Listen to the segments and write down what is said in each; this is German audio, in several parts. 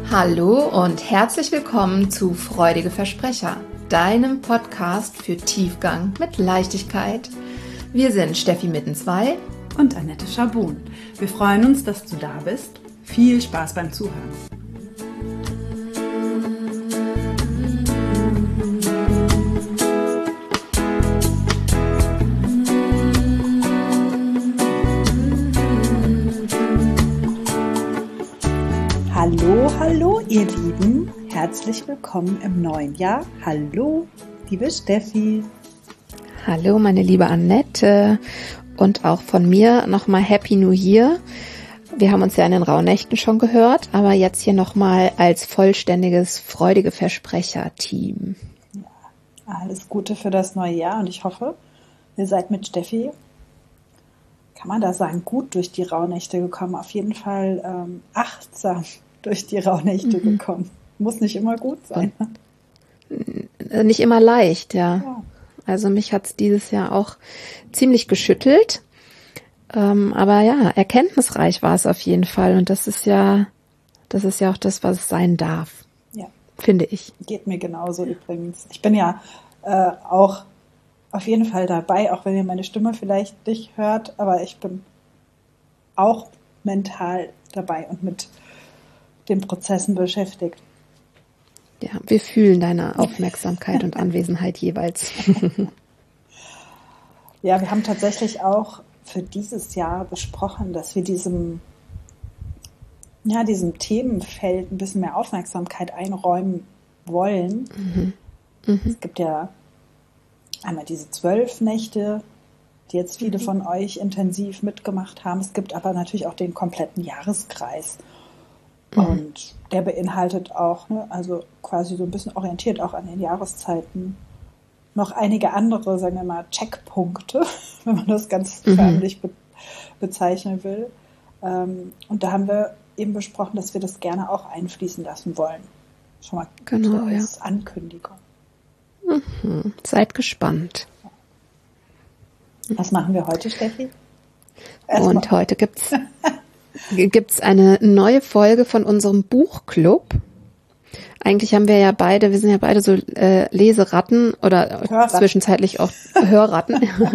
Hallo und herzlich willkommen zu Freudige Versprecher, deinem Podcast für Tiefgang mit Leichtigkeit. Wir sind Steffi Mittenzwei und Annette Schabun. Wir freuen uns, dass du da bist. Viel Spaß beim Zuhören. Hallo, ihr Lieben. Herzlich willkommen im neuen Jahr. Hallo, liebe Steffi. Hallo, meine liebe Annette. Und auch von mir nochmal Happy New Year. Wir haben uns ja in den Rauhnächten schon gehört, aber jetzt hier nochmal als vollständiges Freudige Versprecher-Team. Ja, alles Gute für das neue Jahr und ich hoffe, ihr seid mit Steffi, kann man da sagen, gut durch die Rauhnächte gekommen. Auf jeden Fall achtsam durch die Rauhnächte gekommen. Muss nicht immer gut sein. Nicht immer leicht, ja. Also mich hat's dieses Jahr auch ziemlich geschüttelt. Aber ja, erkenntnisreich war es auf jeden Fall. Und das ist ja auch das, was es sein darf. Ja. Finde ich. Geht mir genauso übrigens. Ich bin ja auch auf jeden Fall dabei, auch wenn ihr meine Stimme vielleicht nicht hört, aber ich bin auch mental dabei und mit den Prozessen beschäftigt. Ja, wir fühlen deine Aufmerksamkeit und Anwesenheit jeweils. Ja, wir haben tatsächlich auch für dieses Jahr besprochen, dass wir diesem Themenfeld ein bisschen mehr Aufmerksamkeit einräumen wollen. Es gibt ja einmal diese 12 Nächte, die jetzt viele von euch intensiv mitgemacht haben. Es gibt aber natürlich auch den kompletten Jahreskreis. Und der beinhaltet auch, also quasi so ein bisschen orientiert auch an den Jahreszeiten, noch einige andere, sagen wir mal, Checkpunkte, wenn man das ganz förmlich bezeichnen will. Und da haben wir eben besprochen, dass wir das gerne auch einfließen lassen wollen. Schon mal als Ankündigung. Seid gespannt. Was machen wir heute, Steffi? Und heute gibt's eine neue Folge von unserem Buchclub. Eigentlich haben wir sind ja beide so Leseratten oder Hörratten. Zwischenzeitlich auch Hörratten.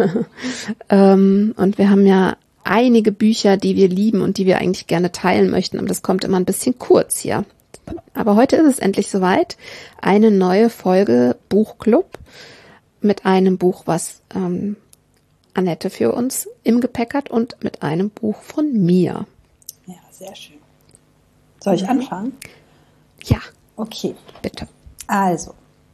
Und wir haben ja einige Bücher, die wir lieben und die wir eigentlich gerne teilen möchten. Aber das kommt immer ein bisschen kurz hier. Aber heute ist es endlich soweit. Eine neue Folge Buchclub mit einem Buch, was Annette für uns im Gepäck hat und mit einem Buch von mir. Ja, sehr schön. Soll ich anfangen? Ja. Okay. Bitte. Also,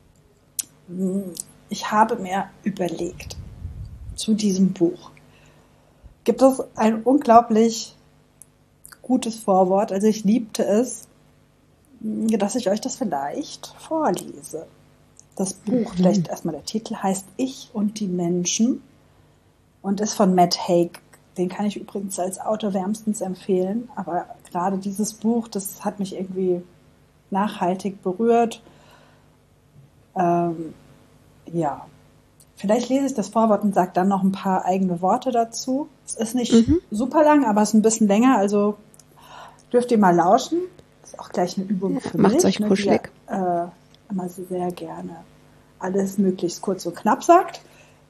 ich habe mir überlegt, zu diesem Buch gibt es ein unglaublich gutes Vorwort. Also ich liebte es, dass ich euch das vielleicht vorlese. Das Buch, vielleicht erstmal der Titel, heißt Ich und die Menschen und ist von Matt Haig. Den kann ich übrigens als Autor wärmstens empfehlen, aber gerade dieses Buch, das hat mich irgendwie nachhaltig berührt. Ja, vielleicht lese ich das Vorwort und sage dann noch ein paar eigene Worte dazu. Es ist nicht super lang, aber es ist ein bisschen länger, also dürft ihr mal lauschen. Das ist auch gleich eine Übung für mich. Macht's euch kuschelig. Immer sehr gerne alles möglichst kurz und knapp sagt.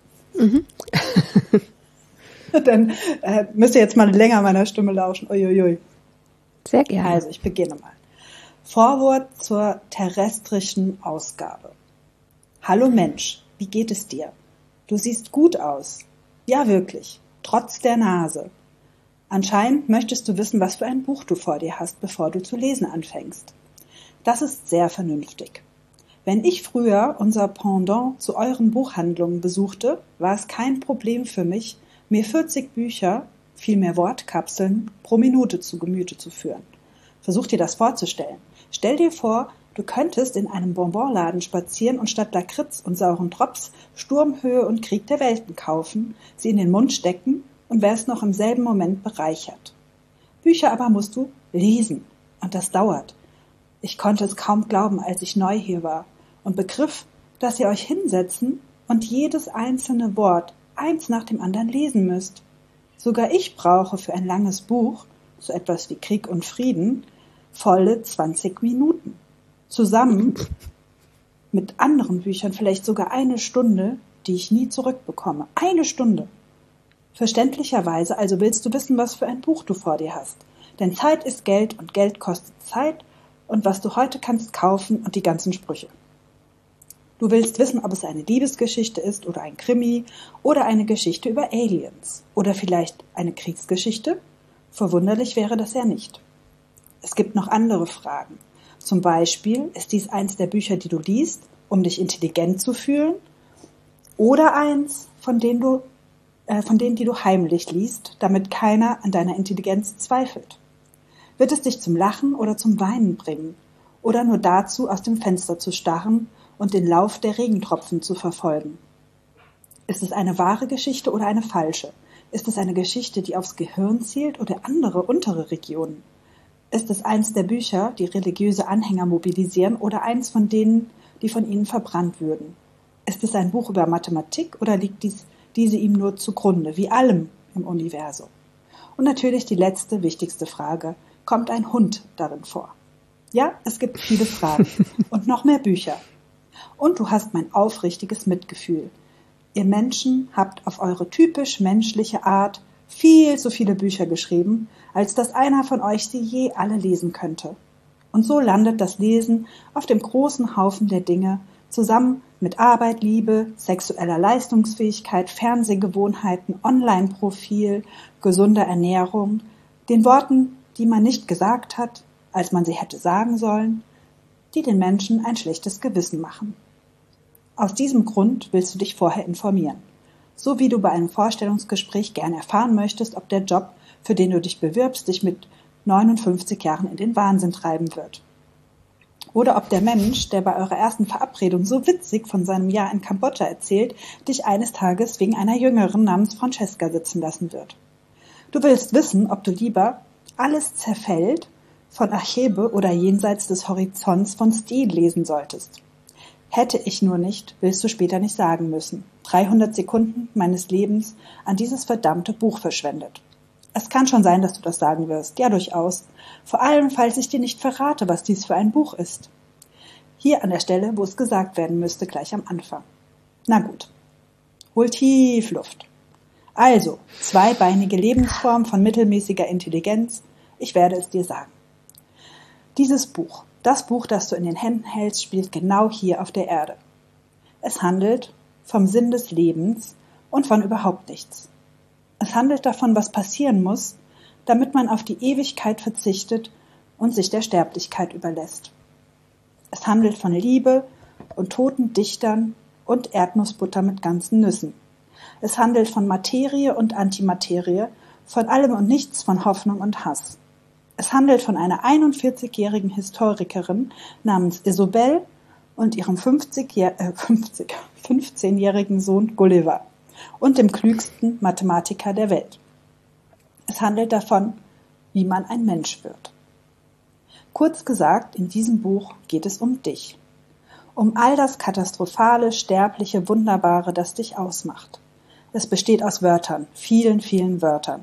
Dann müsst ihr jetzt mal länger meiner Stimme lauschen. Uiuiui. Sehr gerne. Also, ich beginne mal. Vorwort zur terrestrischen Ausgabe. Hallo Mensch, wie geht es dir? Du siehst gut aus. Ja, wirklich. Trotz der Nase. Anscheinend möchtest du wissen, was für ein Buch du vor dir hast, bevor du zu lesen anfängst. Das ist sehr vernünftig. Wenn ich früher unser Pendant zu euren Buchhandlungen besuchte, war es kein Problem für mich, mir 40 Bücher, vielmehr Wortkapseln, pro Minute zu Gemüte zu führen. Versuch dir das vorzustellen. Stell dir vor, du könntest in einem Bonbonladen spazieren und statt Lakritz und sauren Drops Sturmhöhe und Krieg der Welten kaufen, sie in den Mund stecken und wärst noch im selben Moment bereichert. Bücher aber musst du lesen und das dauert. Ich konnte es kaum glauben, als ich neu hier war und begriff, dass ihr euch hinsetzen und jedes einzelne Wort eins nach dem anderen lesen müsst. Sogar ich brauche für ein langes Buch, so etwas wie Krieg und Frieden, volle 20 Minuten. Zusammen mit anderen Büchern vielleicht sogar 1 Stunde, die ich nie zurückbekomme. 1 Stunde. Verständlicherweise also willst du wissen, was für ein Buch du vor dir hast. Denn Zeit ist Geld und Geld kostet Zeit und was du heute kannst kaufen und die ganzen Sprüche. Du willst wissen, ob es eine Liebesgeschichte ist oder ein Krimi oder eine Geschichte über Aliens oder vielleicht eine Kriegsgeschichte? Verwunderlich wäre das ja nicht. Es gibt noch andere Fragen. Zum Beispiel, ist dies eins der Bücher, die du liest, um dich intelligent zu fühlen? Oder eins, von denen, die du heimlich liest, damit keiner an deiner Intelligenz zweifelt? Wird es dich zum Lachen oder zum Weinen bringen? Oder nur dazu, aus dem Fenster zu starren und den Lauf der Regentropfen zu verfolgen? Ist es eine wahre Geschichte oder eine falsche? Ist es eine Geschichte, die aufs Gehirn zielt oder andere untere Regionen? Ist es eins der Bücher, die religiöse Anhänger mobilisieren oder eins von denen, die von ihnen verbrannt würden? Ist es ein Buch über Mathematik oder liegt diese ihm nur zugrunde, wie allem im Universum? Und natürlich die letzte, wichtigste Frage, kommt ein Hund darin vor? Ja, es gibt viele Fragen und noch mehr Bücher. Und du hast mein aufrichtiges Mitgefühl. Ihr Menschen habt auf eure typisch menschliche Art viel zu viele Bücher geschrieben, als dass einer von euch sie je alle lesen könnte. Und so landet das Lesen auf dem großen Haufen der Dinge, zusammen mit Arbeit, Liebe, sexueller Leistungsfähigkeit, Fernsehgewohnheiten, Online-Profil, gesunder Ernährung, den Worten, die man nicht gesagt hat, als man sie hätte sagen sollen, die den Menschen ein schlechtes Gewissen machen. Aus diesem Grund willst du dich vorher informieren. So wie du bei einem Vorstellungsgespräch gern erfahren möchtest, ob der Job, für den du dich bewirbst, dich mit 59 Jahren in den Wahnsinn treiben wird. Oder ob der Mensch, der bei eurer ersten Verabredung so witzig von seinem Jahr in Kambodscha erzählt, dich eines Tages wegen einer Jüngeren namens Francesca sitzen lassen wird. Du willst wissen, ob du lieber Alles zerfällt von Achebe oder Jenseits des Horizonts von Stil lesen solltest. Hätte ich nur nicht, willst du später nicht sagen müssen. 300 Sekunden meines Lebens an dieses verdammte Buch verschwendet. Es kann schon sein, dass du das sagen wirst. Ja, durchaus. Vor allem, falls ich dir nicht verrate, was dies für ein Buch ist. Hier an der Stelle, wo es gesagt werden müsste, gleich am Anfang. Na gut. Hol tief Luft. Also, zweibeinige Lebensform von mittelmäßiger Intelligenz. Ich werde es dir sagen. Dieses Buch, das Buch, das du in den Händen hältst, spielt genau hier auf der Erde. Es handelt vom Sinn des Lebens und von überhaupt nichts. Es handelt davon, was passieren muss, damit man auf die Ewigkeit verzichtet und sich der Sterblichkeit überlässt. Es handelt von Liebe und toten Dichtern und Erdnussbutter mit ganzen Nüssen. Es handelt von Materie und Antimaterie, von allem und nichts, von Hoffnung und Hass. Es handelt von einer 41-jährigen Historikerin namens Isobel und ihrem 15-jährigen Sohn Gulliver und dem klügsten Mathematiker der Welt. Es handelt davon, wie man ein Mensch wird. Kurz gesagt, in diesem Buch geht es um dich. Um all das Katastrophale, Sterbliche, Wunderbare, das dich ausmacht. Es besteht aus Wörtern, vielen, vielen Wörtern.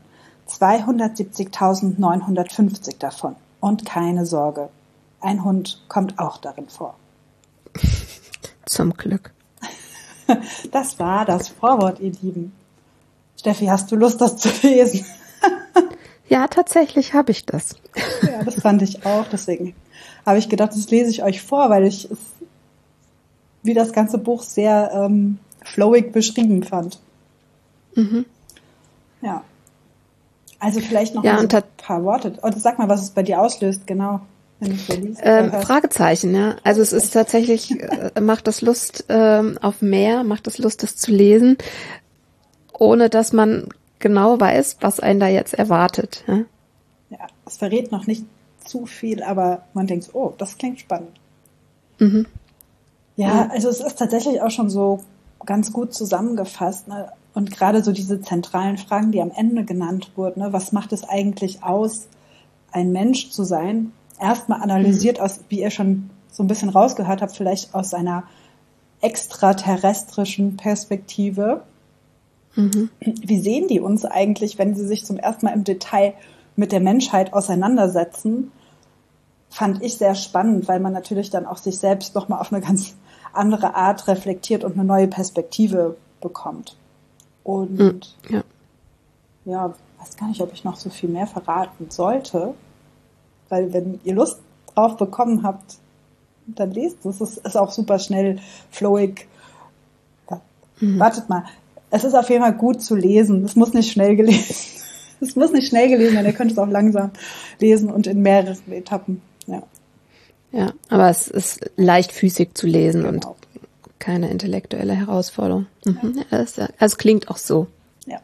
270.950 davon. Und keine Sorge, ein Hund kommt auch darin vor. Zum Glück. Das war das Vorwort, ihr Lieben. Steffi, hast du Lust, das zu lesen? Ja, tatsächlich habe ich das. Ja, das fand ich auch. Deswegen habe ich gedacht, das lese ich euch vor, weil ich es, wie das ganze Buch, sehr flowig beschrieben fand. Mhm. Ja. Also vielleicht noch ein paar Worte. Oder sag mal, was es bei dir auslöst, genau. Wenn du so liest, Fragezeichen, ja. Also es ist tatsächlich, macht das Lust auf mehr, macht das Lust, das zu lesen, ohne dass man genau weiß, was einen da jetzt erwartet. Ja, ja, es verrät noch nicht zu viel, aber man denkt, oh, das klingt spannend. Mhm. Ja, also es ist tatsächlich auch schon so ganz gut zusammengefasst, ne? Und gerade so diese zentralen Fragen, die am Ende genannt wurden, ne? Was macht es eigentlich aus, ein Mensch zu sein? Erstmal analysiert aus, wie ihr schon so ein bisschen rausgehört habt, vielleicht aus einer extraterrestrischen Perspektive. Mhm. Wie sehen die uns eigentlich, wenn sie sich zum ersten Mal im Detail mit der Menschheit auseinandersetzen? fand ich sehr spannend, weil man natürlich dann auch sich selbst nochmal auf eine ganz andere Art reflektiert und eine neue Perspektive bekommt. Und ja, weiß gar nicht, ob ich noch so viel mehr verraten sollte, weil wenn ihr Lust drauf bekommen habt, dann lest es. Es ist auch super schnell, flowig. Ja. Wartet mal. Es ist auf jeden Fall gut zu lesen. Es muss nicht schnell gelesen. Es muss nicht schnell gelesen werden. Ihr könnt es auch langsam lesen und in mehreren Etappen. Ja. Ja, aber es ist leichtfüßig zu lesen Genau. und keine intellektuelle Herausforderung. Mhm. Ja, also klingt auch so. Ja.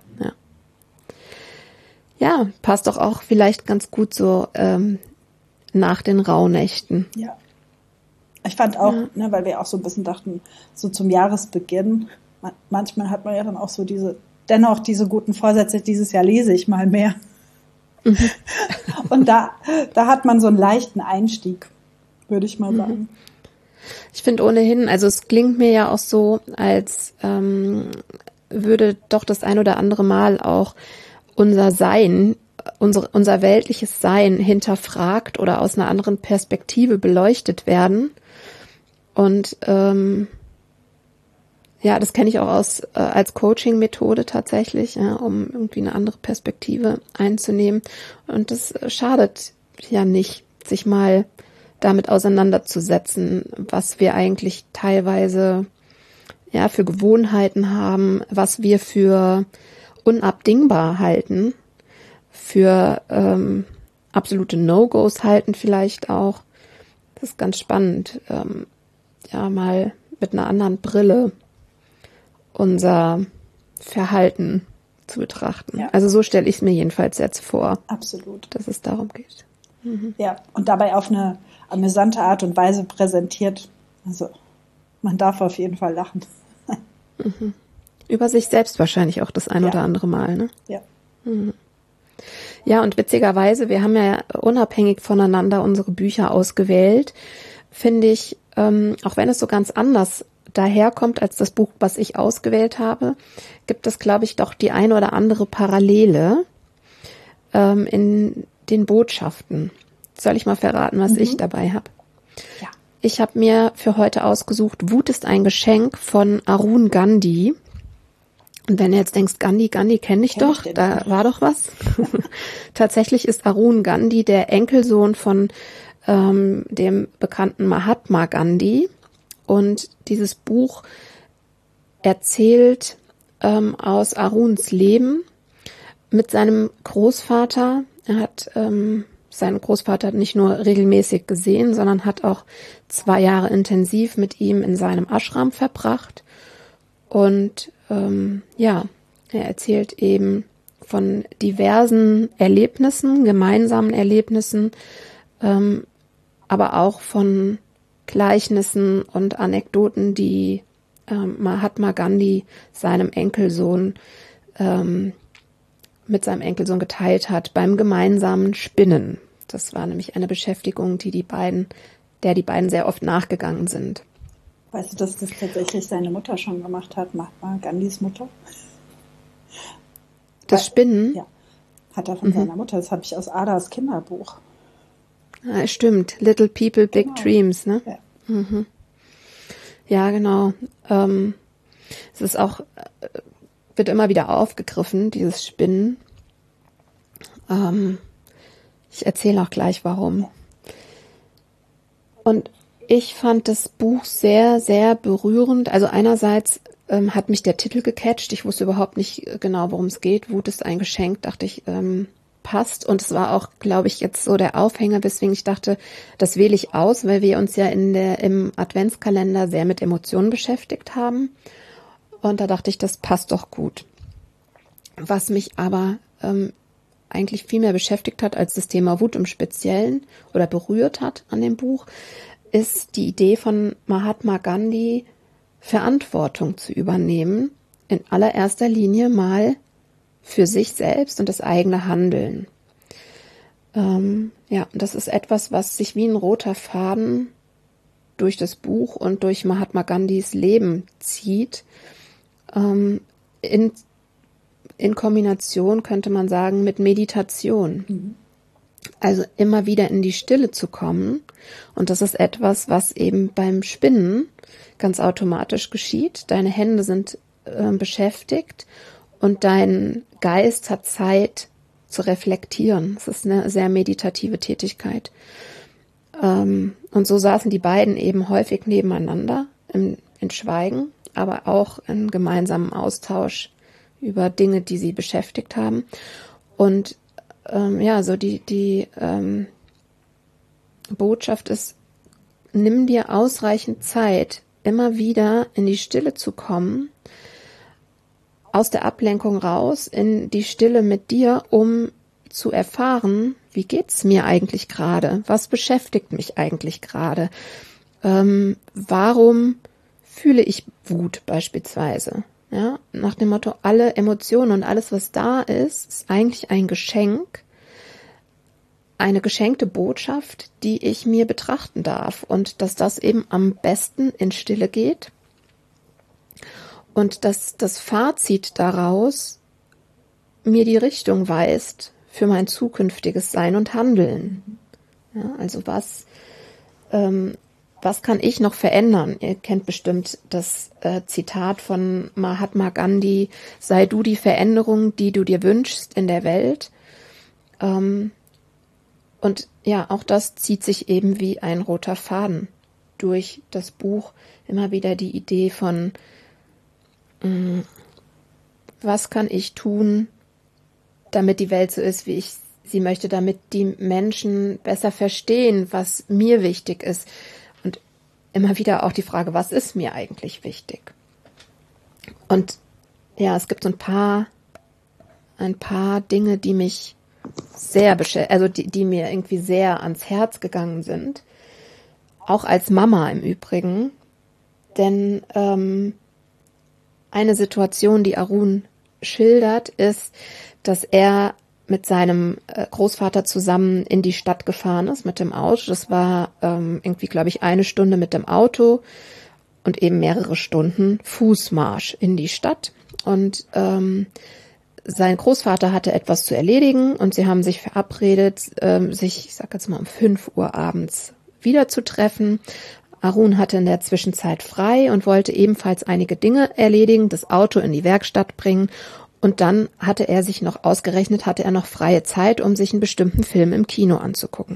Ja, passt doch auch vielleicht ganz gut so nach den Rauhnächten. Ja. Ich fand auch, weil wir auch so ein bisschen dachten, so zum Jahresbeginn, manchmal hat man ja dann auch so dennoch diese guten Vorsätze, dieses Jahr lese ich mal mehr. Und da hat man so einen leichten Einstieg, würde ich mal sagen. Ich finde ohnehin, also es klingt mir ja auch so, als würde doch das ein oder andere Mal auch unser Sein, unser weltliches Sein hinterfragt oder aus einer anderen Perspektive beleuchtet werden. Und ja, das kenne ich auch als Coaching-Methode tatsächlich, ja, um irgendwie eine andere Perspektive einzunehmen. Und das schadet ja nicht, sich mal damit auseinanderzusetzen, was wir eigentlich teilweise ja für Gewohnheiten haben, was wir für unabdingbar halten, für absolute No-Gos halten vielleicht auch. Das ist ganz spannend, ja, mal mit einer anderen Brille unser Verhalten zu betrachten. Ja. Also so stelle ich es mir jedenfalls jetzt vor. Absolut. Dass es darum geht. Ja, und dabei auf eine amüsante Art und Weise präsentiert. Also man darf auf jeden Fall lachen. Über sich selbst wahrscheinlich auch das ein oder andere Mal, ne? Ja. Ja, und witzigerweise, wir haben ja unabhängig voneinander unsere Bücher ausgewählt, finde ich, auch wenn es so ganz anders daherkommt als das Buch, was ich ausgewählt habe, gibt es, glaube ich, doch die eine oder andere Parallele in den Botschaften. Soll ich mal verraten, was ich dabei habe? Ja. Ich habe mir für heute ausgesucht, Wut ist ein Geschenk von Arun Gandhi. Und wenn du jetzt denkst, Gandhi kenne ich doch, da war doch was. Tatsächlich ist Arun Gandhi der Enkelsohn von dem bekannten Mahatma Gandhi. Und dieses Buch erzählt aus Aruns Leben mit seinem Großvater. Er hat seinen Großvater nicht nur regelmäßig gesehen, sondern hat auch 2 Jahre intensiv mit ihm in seinem Ashram verbracht. Und ja, er erzählt eben von diversen Erlebnissen, gemeinsamen Erlebnissen, aber auch von Gleichnissen und Anekdoten, die Mahatma Gandhi seinem Enkelsohn mit seinem Enkelsohn geteilt hat beim gemeinsamen Spinnen. Das war nämlich eine Beschäftigung, die beiden sehr oft nachgegangen sind. Weißt du, dass das tatsächlich seine Mutter schon gemacht hat, Mahatma Gandhis Mutter? Das Spinnen? Ja, hat er von seiner Mutter. Das habe ich aus Adas Kinderbuch. Ah, stimmt. Little People, Big Dreams, ne? Ja, ja genau. Es ist auch, wird immer wieder aufgegriffen, dieses Spinnen. Ich erzähle auch gleich, warum. Und ich fand das Buch sehr, sehr berührend. Also einerseits hat mich der Titel gecatcht. Ich wusste überhaupt nicht genau, worum es geht. Wut ist ein Geschenk, dachte ich, passt. Und es war auch, glaube ich, jetzt so der Aufhänger, weswegen ich dachte, das wähle ich aus, weil wir uns ja im Adventskalender sehr mit Emotionen beschäftigt haben. Und da dachte ich, das passt doch gut. Was mich aber eigentlich viel mehr beschäftigt hat als das Thema Wut im Speziellen oder berührt hat an dem Buch, ist die Idee von Mahatma Gandhi, Verantwortung zu übernehmen, in allererster Linie mal für sich selbst und das eigene Handeln. Ja, das ist etwas, was sich wie ein roter Faden durch das Buch und durch Mahatma Gandhis Leben zieht. In Kombination, könnte man sagen, mit Meditation. Also immer wieder in die Stille zu kommen. Und das ist etwas, was eben beim Spinnen ganz automatisch geschieht. Deine Hände sind beschäftigt und dein Geist hat Zeit zu reflektieren. Es ist eine sehr meditative Tätigkeit. Und so saßen die beiden eben häufig nebeneinander in Schweigen, aber auch in gemeinsamem Austausch über Dinge, die sie beschäftigt haben. Und so die Botschaft ist, nimm dir ausreichend Zeit, immer wieder in die Stille zu kommen, aus der Ablenkung raus, in die Stille mit dir, um zu erfahren, wie geht's mir eigentlich gerade? Was beschäftigt mich eigentlich gerade? Warum fühle ich Wut beispielsweise? Ja, nach dem Motto, alle Emotionen und alles, was da ist, ist eigentlich ein Geschenk, eine geschenkte Botschaft, die ich mir betrachten darf und dass das eben am besten in Stille geht und dass das Fazit daraus mir die Richtung weist für mein zukünftiges Sein und Handeln. Ja, also was kann ich noch verändern? Ihr kennt bestimmt das Zitat von Mahatma Gandhi, sei du die Veränderung, die du dir wünschst in der Welt. Und ja, auch das zieht sich eben wie ein roter Faden durch das Buch. Immer wieder die Idee von, was kann ich tun, damit die Welt so ist, wie ich sie möchte, damit die Menschen besser verstehen, was mir wichtig ist. Und immer wieder auch die Frage, was ist mir eigentlich wichtig? Und ja, es gibt so ein paar Dinge, die mich sehr die mir irgendwie sehr ans Herz gegangen sind. Auch als Mama im Übrigen. Denn eine Situation, die Arun schildert, ist, dass er mit seinem Großvater zusammen in die Stadt gefahren ist mit dem Auto. Das war irgendwie, glaube ich, 1 Stunde mit dem Auto und eben mehrere Stunden Fußmarsch in die Stadt. Und sein Großvater hatte etwas zu erledigen und sie haben sich verabredet, sich, ich sag jetzt mal, um 5 Uhr abends wieder zu treffen. Arun hatte in der Zwischenzeit frei und wollte ebenfalls einige Dinge erledigen, das Auto in die Werkstatt bringen. Und dann hatte er noch freie Zeit, um sich einen bestimmten Film im Kino anzugucken.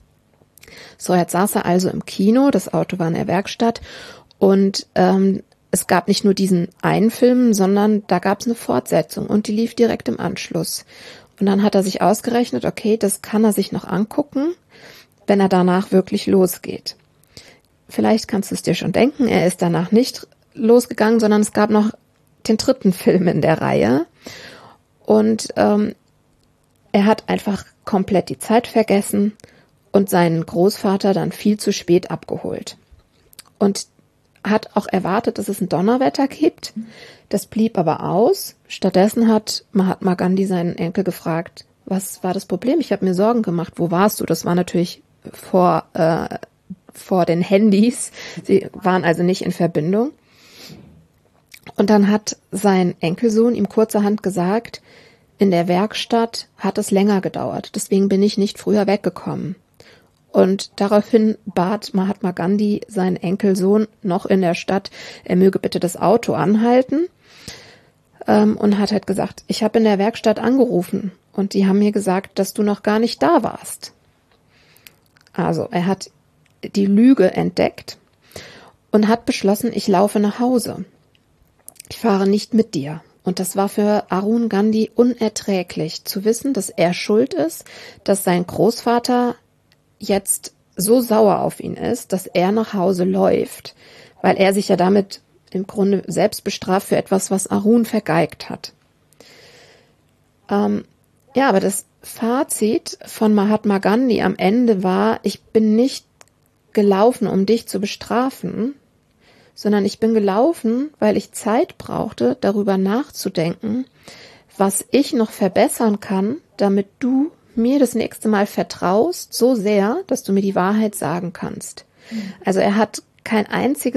So, jetzt saß er also im Kino, das Auto war in der Werkstatt und es gab nicht nur diesen einen Film, sondern da gab es eine Fortsetzung und die lief direkt im Anschluss. Und dann hat er sich ausgerechnet, okay, das kann er sich noch angucken, wenn er danach wirklich losgeht. Vielleicht kannst du es dir schon denken, er ist danach nicht losgegangen, sondern es gab noch den 3. Film in der Reihe. Und er hat einfach komplett die Zeit vergessen und seinen Großvater dann viel zu spät abgeholt. Und hat auch erwartet, dass es ein Donnerwetter gibt. Das blieb aber aus. Stattdessen hat Mahatma Gandhi seinen Enkel gefragt, was war das Problem? Ich habe mir Sorgen gemacht. Wo warst du? Das war natürlich vor den Handys. Sie waren also nicht in Verbindung. Und dann hat sein Enkelsohn ihm kurzerhand gesagt, in der Werkstatt hat es länger gedauert. Deswegen bin ich nicht früher weggekommen. Und daraufhin bat Mahatma Gandhi seinen Enkelsohn noch in der Stadt, er möge bitte das Auto anhalten, und hat halt gesagt, ich habe in der Werkstatt angerufen und die haben mir gesagt, dass du noch gar nicht da warst. Also er hat die Lüge entdeckt und hat beschlossen, ich laufe nach Hause. Ich fahre nicht mit dir. Und das war für Arun Gandhi unerträglich, zu wissen, dass er schuld ist, dass sein Großvater jetzt so sauer auf ihn ist, dass er nach Hause läuft, weil er sich ja damit im Grunde selbst bestraft für etwas, was Arun vergeigt hat. Aber das Fazit von Mahatma Gandhi am Ende war, ich bin nicht gelaufen, um dich zu bestrafen, sondern ich bin gelaufen, weil ich Zeit brauchte, darüber nachzudenken, was ich noch verbessern kann, damit du mir das nächste Mal vertraust, so sehr, dass du mir die Wahrheit sagen kannst. Also er hat keinen einzigen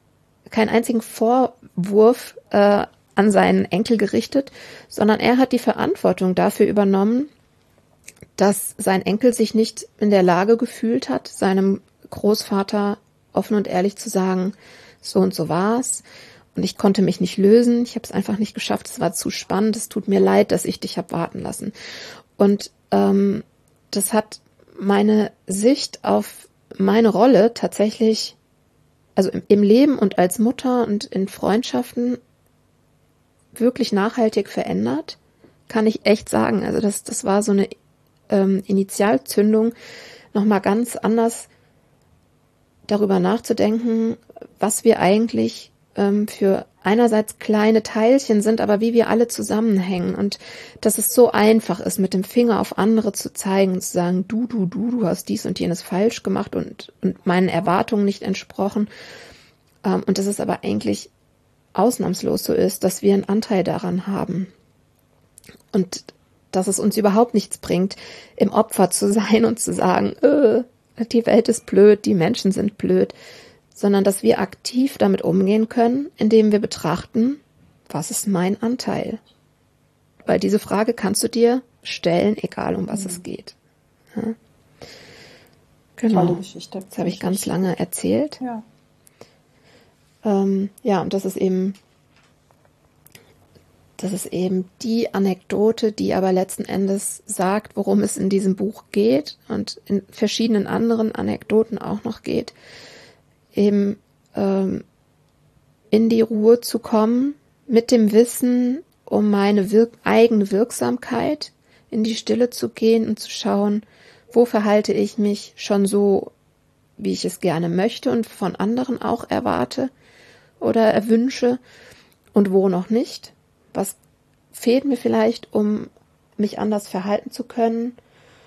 Vorwurf an seinen Enkel gerichtet, sondern er hat die Verantwortung dafür übernommen, dass sein Enkel sich nicht in der Lage gefühlt hat, seinem Großvater offen und ehrlich zu sagen, so und so war's. Und ich konnte mich nicht lösen. Ich habe es einfach nicht geschafft. Es war zu spannend. Es tut mir leid, dass ich dich habe warten lassen. Und das hat meine Sicht auf meine Rolle tatsächlich, also im Leben und als Mutter und in Freundschaften wirklich nachhaltig verändert, kann ich echt sagen. Also das war so eine Initialzündung, nochmal ganz anders darüber nachzudenken, was wir eigentlich für einerseits kleine Teilchen sind, aber wie wir alle zusammenhängen und dass es so einfach ist, mit dem Finger auf andere zu zeigen und zu sagen, du hast dies und jenes falsch gemacht und meinen Erwartungen nicht entsprochen. Und dass es aber eigentlich ausnahmslos so ist, dass wir einen Anteil daran haben. Und dass es uns überhaupt nichts bringt, im Opfer zu sein und zu sagen, die Welt ist blöd, die Menschen sind blöd, sondern dass wir aktiv damit umgehen können, indem wir betrachten, was ist mein Anteil? Weil diese Frage kannst du dir stellen, egal um was es geht. Ja. Genau. Tolle Geschichte. Das habe ich ganz lange erzählt. Ja. Ja, und das ist eben die Anekdote, die aber letzten Endes sagt, worum es in diesem Buch geht und in verschiedenen anderen Anekdoten auch noch geht, eben in die Ruhe zu kommen, mit dem Wissen um meine eigene Wirksamkeit, in die Stille zu gehen und zu schauen, wo verhalte ich mich schon so, wie ich es gerne möchte und von anderen auch erwarte oder erwünsche und wo noch nicht. Was fehlt mir vielleicht, um mich anders verhalten zu können,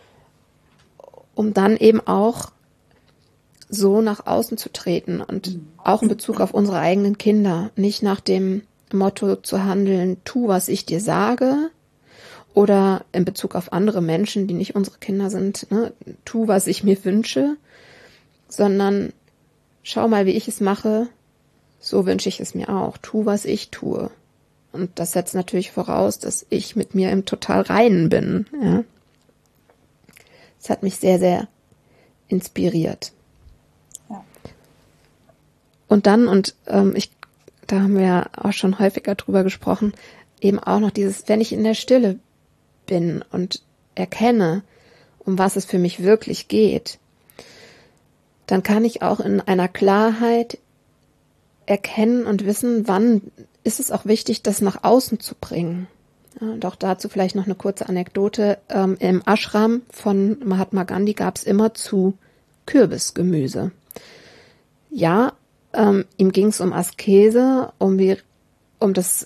um dann eben auch so nach außen zu treten und auch in Bezug auf unsere eigenen Kinder, nicht nach dem Motto zu handeln, tu, was ich dir sage, oder in Bezug auf andere Menschen, die nicht unsere Kinder sind, ne, tu, was ich mir wünsche, sondern schau mal, wie ich es mache, so wünsche ich es mir auch, tu, was ich tue. Und das setzt natürlich voraus, dass ich mit mir im total Reinen bin. Ja. Das hat mich sehr, sehr inspiriert. Ja. Und dann, da haben wir ja auch schon häufiger drüber gesprochen, eben auch noch dieses, wenn ich in der Stille bin und erkenne, um was es für mich wirklich geht, dann kann ich auch in einer Klarheit erkennen und wissen, wann ist es auch wichtig, das nach außen zu bringen. Ja, und auch dazu vielleicht noch eine kurze Anekdote. Im Ashram von Mahatma Gandhi gab es immerzu Kürbisgemüse. Ja, ihm ging es um Askese, um das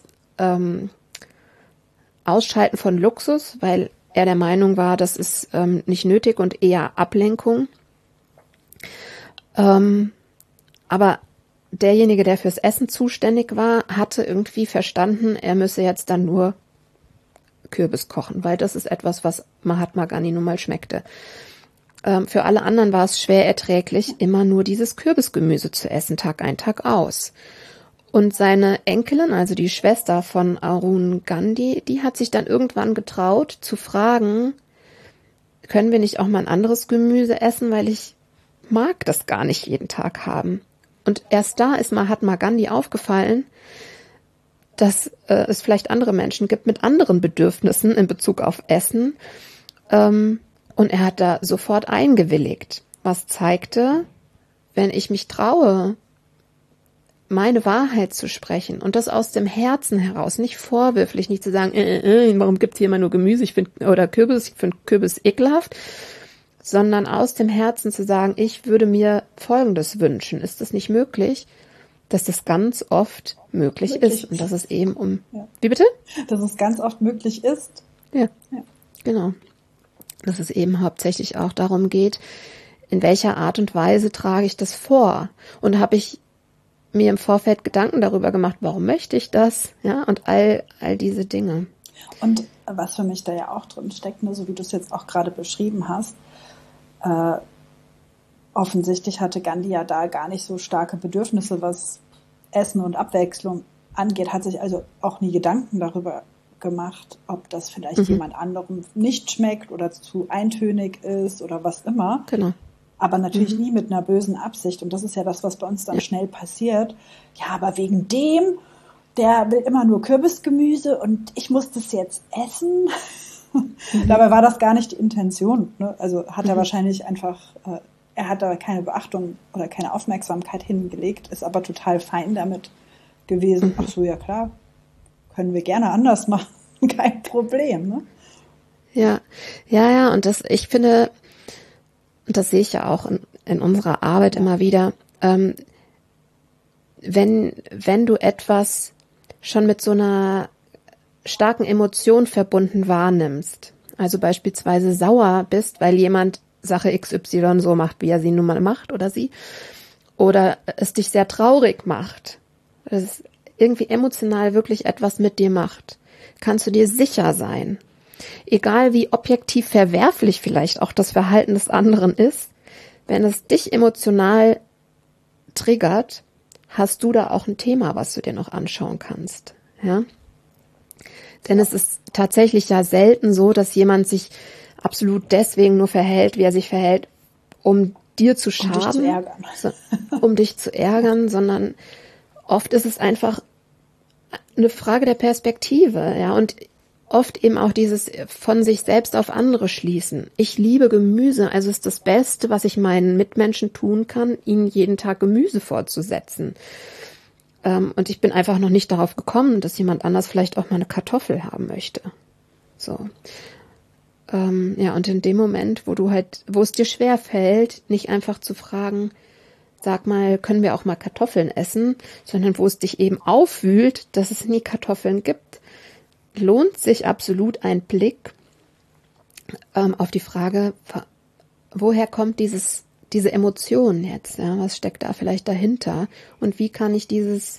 Ausschalten von Luxus, weil er der Meinung war, das ist nicht nötig und eher Ablenkung. Aber derjenige, der fürs Essen zuständig war, hatte irgendwie verstanden, er müsse jetzt dann nur Kürbis kochen, weil das ist etwas, was Mahatma Gandhi nun mal schmeckte. Für alle anderen war es schwer erträglich, immer nur dieses Kürbisgemüse zu essen, Tag ein, Tag aus. Und seine Enkelin, also die Schwester von Arun Gandhi, die hat sich dann irgendwann getraut zu fragen, können wir nicht auch mal ein anderes Gemüse essen, weil ich mag das gar nicht jeden Tag haben. Und erst da ist Mahatma Gandhi aufgefallen, dass es vielleicht andere Menschen gibt mit anderen Bedürfnissen in Bezug auf Essen. Und er hat da sofort eingewilligt, was zeigte, wenn ich mich traue, meine Wahrheit zu sprechen und das aus dem Herzen heraus, nicht vorwürflich, nicht zu sagen, warum gibt's hier immer nur Gemüse, ich finde Kürbis ekelhaft, sondern aus dem Herzen zu sagen, ich würde mir Folgendes wünschen. Ist das nicht möglich? Dass das ganz oft möglich ist. Und dass es eben Wie bitte? Dass es ganz oft möglich ist. Ja, genau. Dass es eben hauptsächlich auch darum geht, in welcher Art und Weise trage ich das vor? Und habe ich mir im Vorfeld Gedanken darüber gemacht, warum möchte ich das? Ja, und all diese Dinge. Und was für mich da ja auch drin steckt, ne, so wie du es jetzt auch gerade beschrieben hast, offensichtlich hatte Gandhi ja da gar nicht so starke Bedürfnisse, was Essen und Abwechslung angeht, hat sich also auch nie Gedanken darüber gemacht, ob das vielleicht jemand anderem nicht schmeckt oder zu eintönig ist oder was immer. Genau. Aber natürlich nie mit einer bösen Absicht. Und das ist ja das, was bei uns dann schnell passiert. Ja, aber wegen dem, der will immer nur Kürbisgemüse und ich muss das jetzt essen. Dabei war das gar nicht die Intention. Ne? Also hat er wahrscheinlich einfach, er hat da keine Beachtung oder keine Aufmerksamkeit hingelegt, ist aber total fein damit gewesen. Ach so, ja klar, können wir gerne anders machen, kein Problem. Ne? Ja, und ich finde, und das sehe ich ja auch in unserer Arbeit immer wieder, wenn du etwas schon mit so einer starken Emotion verbunden wahrnimmst, also beispielsweise sauer bist, weil jemand Sache XY so macht, wie er sie nun mal macht oder sie, oder es dich sehr traurig macht, es irgendwie emotional wirklich etwas mit dir macht, kannst du dir sicher sein, egal wie objektiv verwerflich vielleicht auch das Verhalten des anderen ist, wenn es dich emotional triggert, hast du da auch ein Thema, was du dir noch anschauen kannst, ja? Denn es ist tatsächlich ja selten so, dass jemand sich absolut deswegen nur verhält, wie er sich verhält, um dir zu schaden, um dich zu ärgern, sondern oft ist es einfach eine Frage der Perspektive, ja, und oft eben auch dieses von sich selbst auf andere schließen. Ich liebe Gemüse, also ist das Beste, was ich meinen Mitmenschen tun kann, ihnen jeden Tag Gemüse vorzusetzen. Und ich bin einfach noch nicht darauf gekommen, dass jemand anders vielleicht auch mal eine Kartoffel haben möchte. So. Ja, und in dem Moment, wo es dir schwer fällt, nicht einfach zu fragen, sag mal, können wir auch mal Kartoffeln essen, sondern wo es dich eben aufwühlt, dass es nie Kartoffeln gibt, lohnt sich absolut ein Blick auf die Frage, woher kommt diese Emotion jetzt? Ja? Was steckt da vielleicht dahinter? Und wie kann ich dieses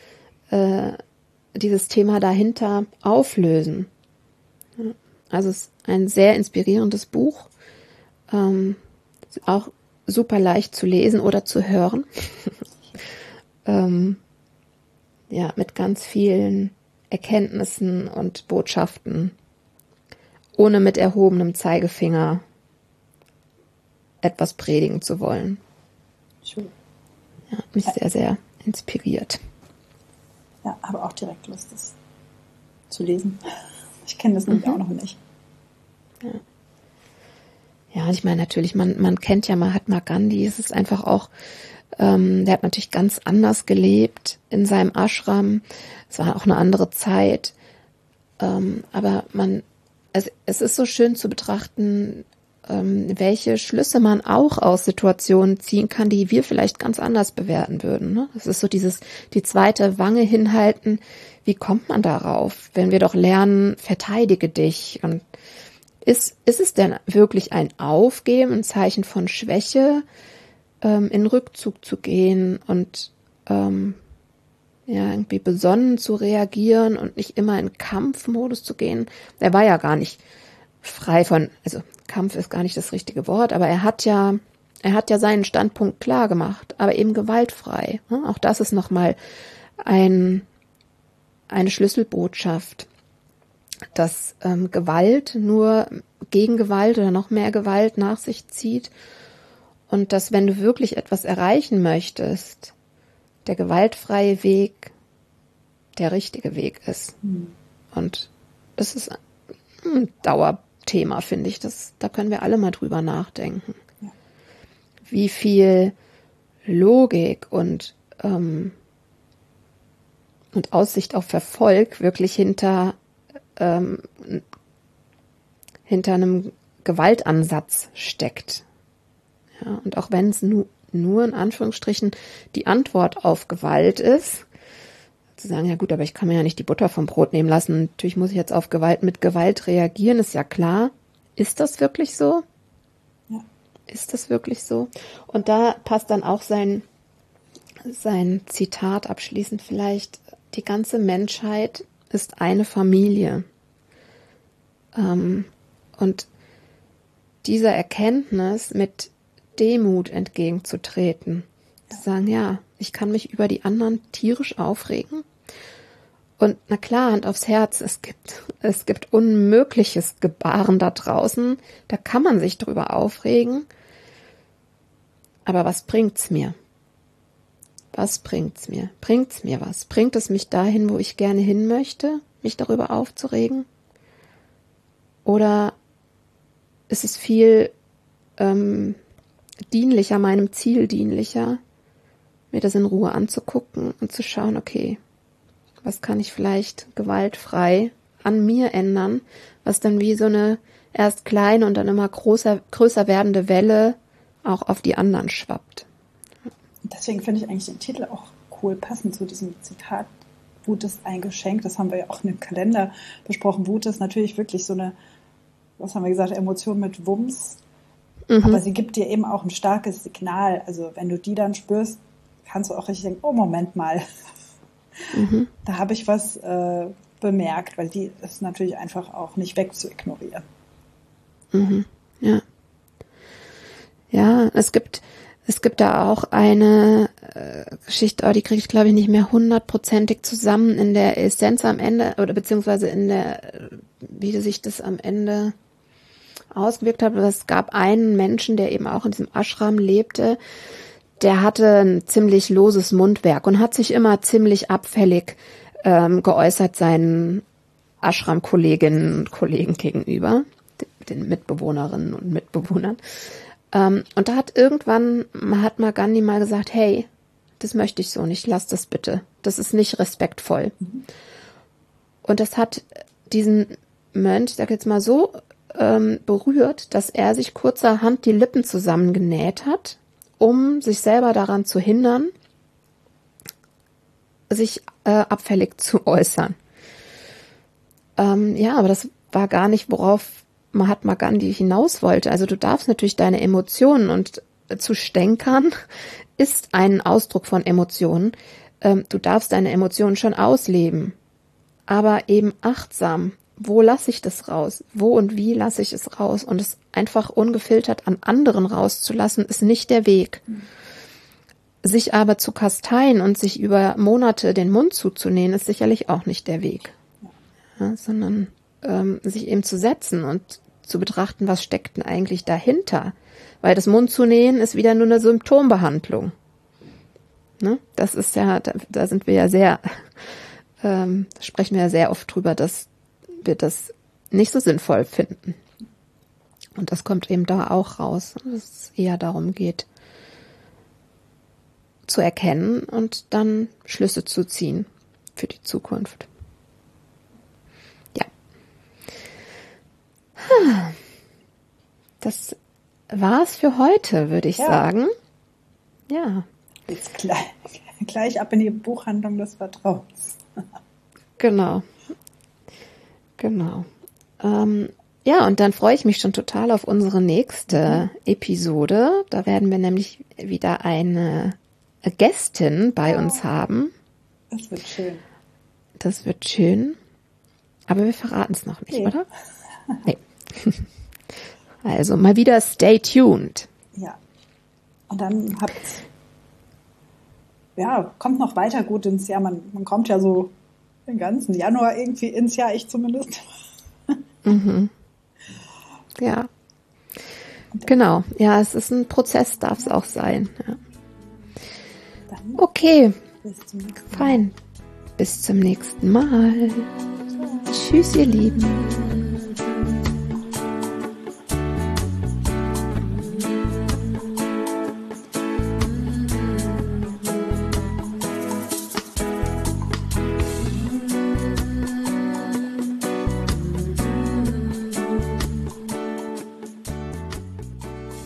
Thema dahinter auflösen? Ja, also es ist ein sehr inspirierendes Buch, auch super leicht zu lesen oder zu hören. Ja, mit ganz vielen Erkenntnissen und Botschaften, ohne mit erhobenem Zeigefinger etwas predigen zu wollen. Schön. Ja, mich sehr, sehr inspiriert. Ja, habe auch direkt Lust, das zu lesen. Ich kenne das nämlich auch noch nicht. Ja, ich meine natürlich, man kennt ja Mahatma Gandhi, es ist einfach auch, der hat natürlich ganz anders gelebt in seinem Ashram, es war auch eine andere Zeit, aber es ist so schön zu betrachten, welche Schlüsse man auch aus Situationen ziehen kann, die wir vielleicht ganz anders bewerten würden. Ne? Es ist so die zweite Wange hinhalten. Wie kommt man darauf, wenn wir doch lernen, verteidige dich? Und ist es denn wirklich ein Aufgeben, ein Zeichen von Schwäche, in Rückzug zu gehen und irgendwie besonnen zu reagieren und nicht immer in Kampfmodus zu gehen? Er war ja gar nicht frei von, also Kampf ist gar nicht das richtige Wort, aber er hat ja seinen Standpunkt klar gemacht, aber eben gewaltfrei. Auch das ist nochmal eine Schlüsselbotschaft, dass Gewalt nur Gegengewalt oder noch mehr Gewalt nach sich zieht und dass, wenn du wirklich etwas erreichen möchtest, der gewaltfreie Weg der richtige Weg ist. Und das ist ein Dauerthema, finde ich. Da können wir alle mal drüber nachdenken. Ja. Wie viel Logik und Aussicht auf Erfolg wirklich hinter einem Gewaltansatz steckt. Ja, und auch wenn es nur in Anführungsstrichen die Antwort auf Gewalt ist, zu sagen, ja gut, aber ich kann mir ja nicht die Butter vom Brot nehmen lassen. Natürlich muss ich jetzt auf Gewalt mit Gewalt reagieren, ist ja klar. Ist das wirklich so? Ja. Ist das wirklich so? Und da passt dann auch sein Zitat abschließend vielleicht: Die ganze Menschheit ist eine Familie. Und dieser Erkenntnis mit Demut entgegenzutreten, zu sagen, ja, ich kann mich über die anderen tierisch aufregen Und na klar, Hand aufs Herz, es gibt unmögliches Gebaren da draußen. Da kann man sich drüber aufregen. Aber was bringt's mir? Was bringt's mir? Bringt's mir was? Bringt es mich dahin, wo ich gerne hin möchte, mich darüber aufzuregen? Oder ist es viel dienlicher, meinem Ziel dienlicher, mir das in Ruhe anzugucken und zu schauen, okay, was kann ich vielleicht gewaltfrei an mir ändern, was dann wie so eine erst kleine und dann immer größer werdende Welle auch auf die anderen schwappt. Deswegen finde ich eigentlich den Titel auch cool, passend zu diesem Zitat, Wut ist ein Geschenk. Das haben wir ja auch in dem Kalender besprochen. Wut ist natürlich wirklich so eine, was haben wir gesagt, Emotion mit Wumms. Aber sie gibt dir eben auch ein starkes Signal. Also wenn du die dann spürst, kannst du auch richtig denken, oh, Moment mal. Da habe ich was bemerkt, weil die ist natürlich einfach auch nicht wegzuignorieren. Ja. Ja, es gibt da auch eine Geschichte, die kriege ich glaube ich nicht mehr 100%ig zusammen in der Essenz am Ende oder beziehungsweise in der, wie sich das am Ende ausgewirkt hat. Es gab einen Menschen, der eben auch in diesem Ashram lebte, der hatte ein ziemlich loses Mundwerk und hat sich immer ziemlich abfällig geäußert seinen Ashram-Kolleginnen und Kollegen gegenüber, den Mitbewohnerinnen und Mitbewohnern. Und da hat irgendwann Mahatma Gandhi mal gesagt, hey, das möchte ich so nicht, lass das bitte. Das ist nicht respektvoll. Und das hat diesen Mönch, ich sag jetzt mal so, berührt, dass er sich kurzerhand die Lippen zusammengenäht hat, um sich selber daran zu hindern, sich abfällig zu äußern. Ja, aber das war gar nicht, worauf Mahatma Gandhi hinaus wollte. Also du darfst natürlich deine Emotionen und zu stänkern ist ein Ausdruck von Emotionen. Du darfst deine Emotionen schon ausleben, aber eben achtsam. Wo lasse ich das raus? Wo und wie lasse ich es raus? Und es einfach ungefiltert an anderen rauszulassen, ist nicht der Weg. Sich aber zu kasteien und sich über Monate den Mund zuzunähen, ist sicherlich auch nicht der Weg. Ja, sondern sich eben zu setzen und zu betrachten, was steckt denn eigentlich dahinter? Weil das Mundzunähen ist wieder nur eine Symptombehandlung. Ne? Das ist ja, da sind wir ja sehr, sprechen wir ja sehr oft drüber, dass wir das nicht so sinnvoll finden. Und das kommt eben da auch raus, dass es eher darum geht, zu erkennen und dann Schlüsse zu ziehen für die Zukunft. Ja. Das war's für heute, würde ich sagen. Ja. Jetzt gleich ab in die Buchhandlung des Vertrauens. Genau. Ja, und dann freue ich mich schon total auf unsere nächste Episode. Da werden wir nämlich wieder eine Gästin bei uns haben. Das wird schön. Das wird schön. Aber wir verraten es noch nicht, oder? Nee. Also mal wieder stay tuned. Ja. Und dann kommt noch weiter gut ins Jahr. Man kommt ja so den ganzen Januar irgendwie ins Jahr, ich zumindest. Ja. Genau. Ja, es ist ein Prozess, darf es auch sein. Ja. Okay. Bis zum nächsten Mal. Fein. Bis zum nächsten Mal. Tschüss, ihr Lieben.